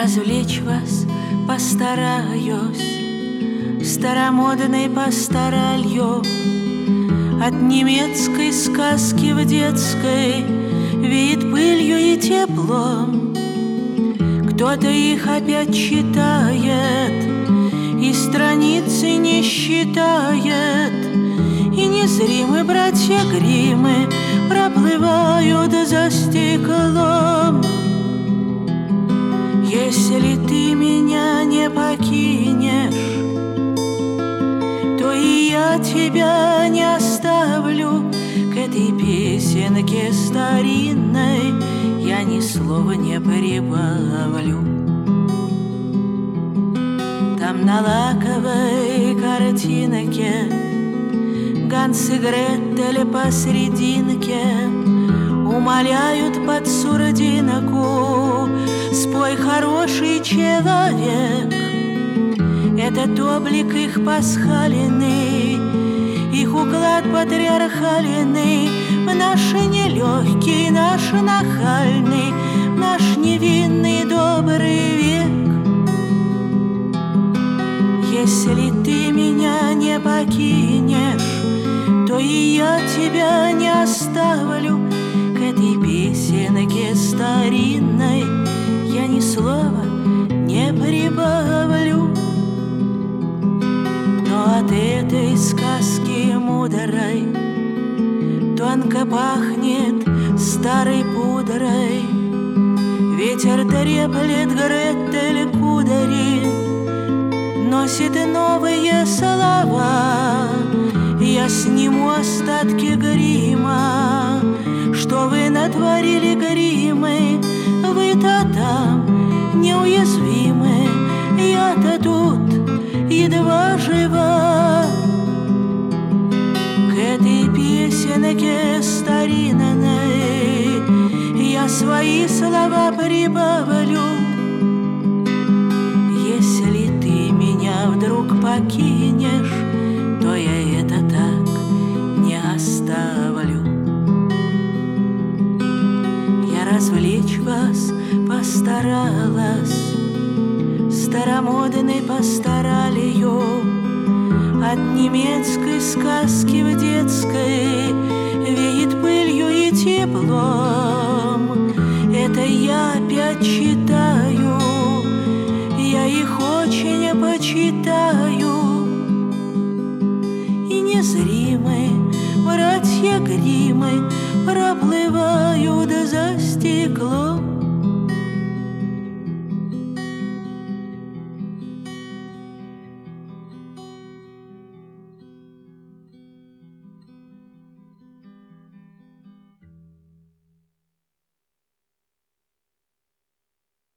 развлечь вас постараюсь старомодной пасторалью. От немецкой сказки в детской веет пылью и теплом. Кто-то их опять читает и страницы не считает, и незримые братья Гриммы проплывают за стеклом. Если ты меня не покинешь, то и я тебя не оставлю. К этой песенке старинной я ни слова не прибавлю. Там на лаковой картинке Ганс и Гретель посрединке умоляют под сурдинку: спой, хороший человек. Этот облик их пасхальный, их уклад патриархальный, наш нелегкий, наш нахальный, наш невинный добрый век. Если ты меня не покинешь, то и я тебя не оставлю. К этой песенке старинной я ни слова не прибавлю. Но от этой сказки мудрой тонко пахнет старой пудрой. Ветер треплет Гретель кудри, носит новые слова. Я сниму остатки грима. Что вы натворили, Гриммы? Вы-то там неуязвимы, я-то тут едва жива. К этой песенке старинной я свои слова прибавлю. Если ты меня вдруг покинешь, то я это так не оставлю. Я развлечь вас постаралась старомодной пасторалью. От немецкой сказки в детской веет пылью и теплом. Это я опять читаю, я их очень почитаю. И незримые братья Гриммы проплывают за стеклом.